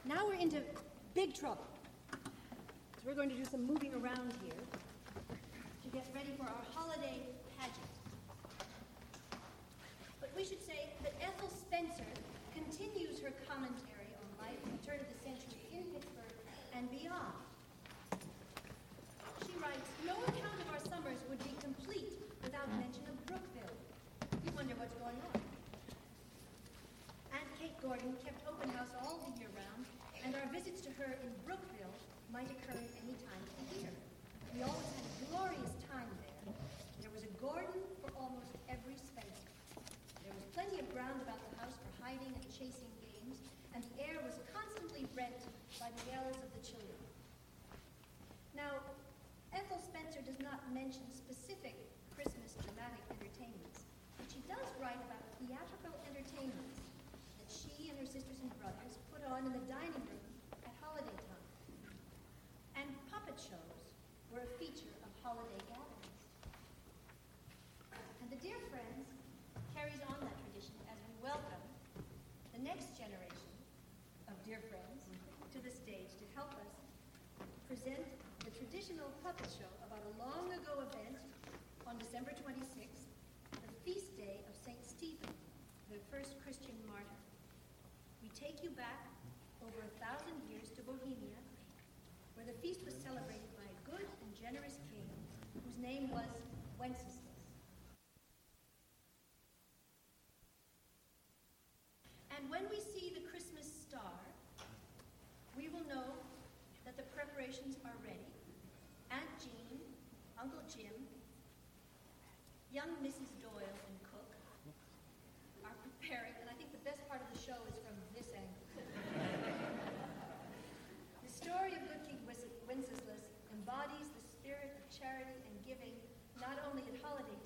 Now we're into big trouble. So we're going to do some moving around here to get ready for our holiday pageant. But we should say that Ethel Spencer continues her commentary on life at the turn of the century in Pittsburgh and beyond. She writes, "No account of our summers would be complete without mention of Brookville." You wonder what's going on. Aunt Kate Gordon kept open house all the year round, and our visits to her in Brookville might occur at any time of the year. We always had a glorious time there. There was a Gordon for almost every Spencer. There was plenty of ground about the house for hiding and chasing games, and the air was constantly rent by the yells of the children. Now, Ethel Spencer does not mention specific Christmas dramatic entertainments, but she does write about theatrical entertainments that she and her sisters and brothers put on in the dining room at holiday time. And puppet shows were a feature of holiday gatherings. And the Dear Friends carries on that tradition as we welcome the next generation of Dear Friends to the stage to help us present the traditional puppet show about a long-ago event on December 26th, the feast day of St. Stephen, the first Christian martyr. We take you back over 1,000 years to Bohemia, where the feast was celebrated by a good and generous king whose name was Wenceslas. And when we see the Christmas star, we will know that the preparations are ready. Aunt Jean, Uncle Jim, young Mrs. Doyle and Cook are preparing, and I think the best part of the show is from this angle. The story of Good King Wenceslas embodies the spirit of charity and giving not only at holiday